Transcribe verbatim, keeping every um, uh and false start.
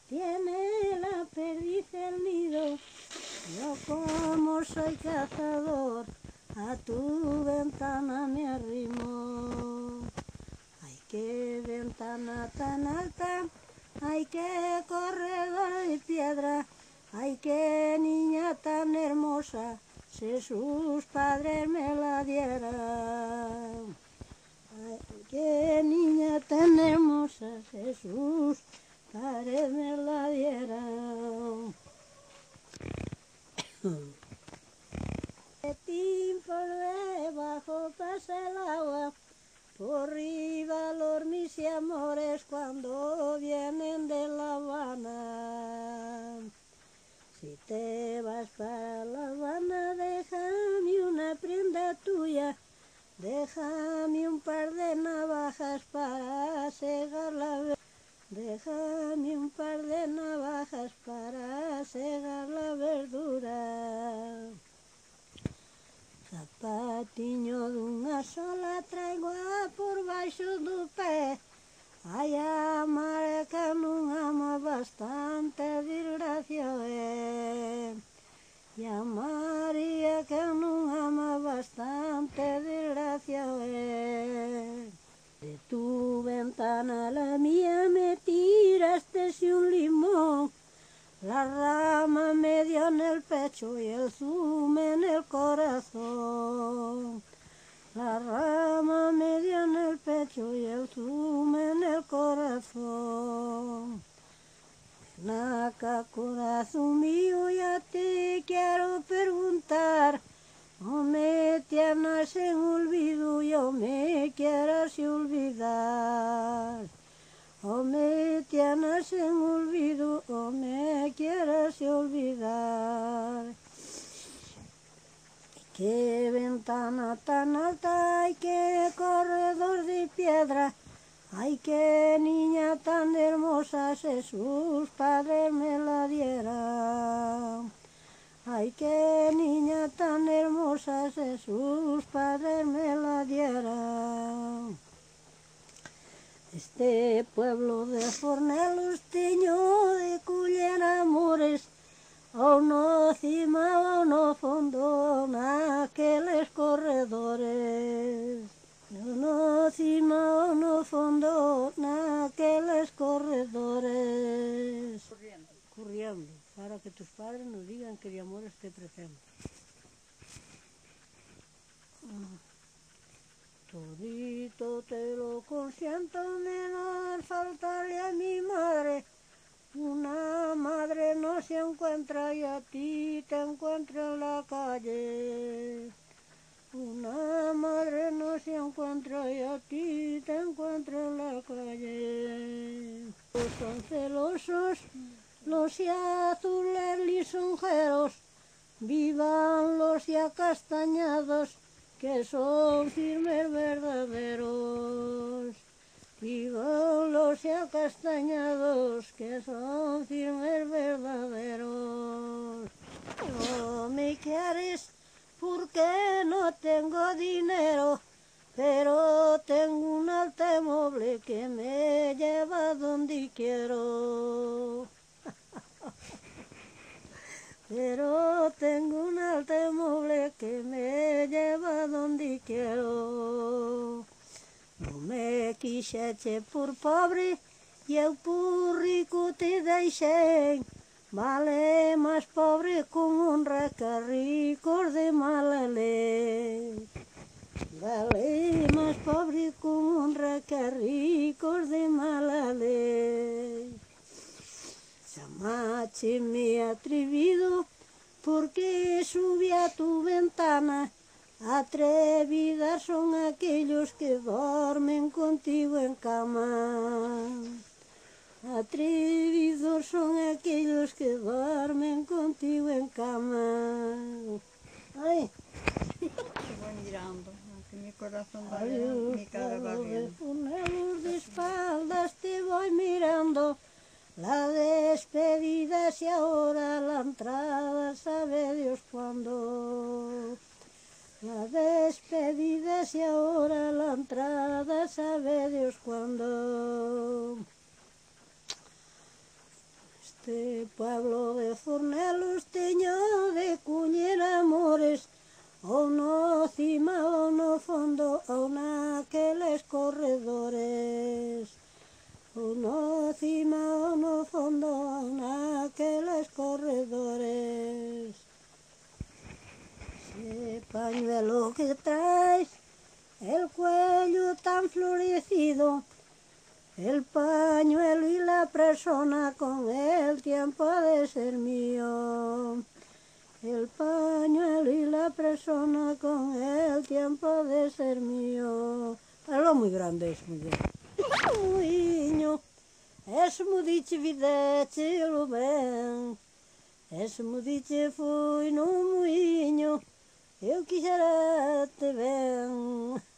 tiene la perdiz el nido. Yo como soy cazador, a tu ventana me arrimo. Ay, qué ventana tan alta, ay, qué corredor de piedra, ay, qué niña tan hermosa, si sus padres me la dieran. Ay, qué niña tan hermosa, si sus padres me la dieran. Petín por debajo pasa el agua, por arriba los mis amores cuando vienen de La Habana. Si te vas para La Habana, déjame una prenda tuya, déjame un par de navajas para segar la verdura. Déjame un par de navajas para segar la verdura. Zapatiño dunha sola traigo a por baixo do pé. Ai, a mare que non ama bastante desgracia é. E a María que non ama bastante desgracia é. De tu ventana a la mía me tiraste si un limón. La rama me dio en el pecho y el zumo en el corazón. La rama me dio en el pecho y el zumo en el corazón. Naca, corazón mío, ya te quiero preguntar. No me tienes en olvido, yo me quieras olvidar. O me tienes en olvido, o me quieres olvidar. Qué ventana tan alta, ay, qué corredor de piedra, ay, qué niña tan hermosa, si sus padres me la dieran. Ay, qué niña tan hermosa, si sus padres me la dieran. Este pueblo de Fornelos teño de culler amores, o no cima o no fondo naqueles corredores. O no cima o no fondo naqueles corredores. Corriendo. Corriendo, para que tus padres nos digan que de amor esté presente. Todito te lo consiento, menos faltarle a mi madre. Una madre no se encuentra y a ti te encuentro en la calle. Una madre no se encuentra y a ti te encuentro en la calle. Son celosos los azules lisonjeros, vivan los acastañados, que son firmes verdaderos. Vivan los acastañados, que son firmes verdaderos. No me quieres porque no tengo dinero, pero tengo un automóvil que me lleva donde quiero. Pero tengo un automóvil que me lleva donde quiero. No me quixeche por pobre, e eu por rico te deixei. Vale máis pobre con honra que ricos de mala lei. Vale máis pobre con honra que ricos de mala lei. Chamácheme atrevido porque subí a tu ventana. Atrevidas son aquellos que duermen contigo en cama. Atrevidos son aquellos que duermen contigo en cama. Ay. Te voy mirando, aunque mi corazón va Adiós, mi cara va de bien. Fornelos de espaldas te voy mirando. La despedida es ahora, la entrada sabe Dios cuándo. La despedida es ahora, la entrada sabe Dios cuándo. De Pablo de Fornelos teño de cuñer amores, ou no cima ou no fondo, ou naqueles corredores. Ou no cima ou no fondo, ou naqueles corredores. Ese pañuelo que traes, el cuello tan florecido, el pañuelo y la persona con el tiempo de ser mío. El pañuelo y la persona con el tiempo de ser mío. Algo muy grande es muy grande. Moinho, es mudiche videche lo ben. Es mudiche fui no moinho, eu quixera te ben.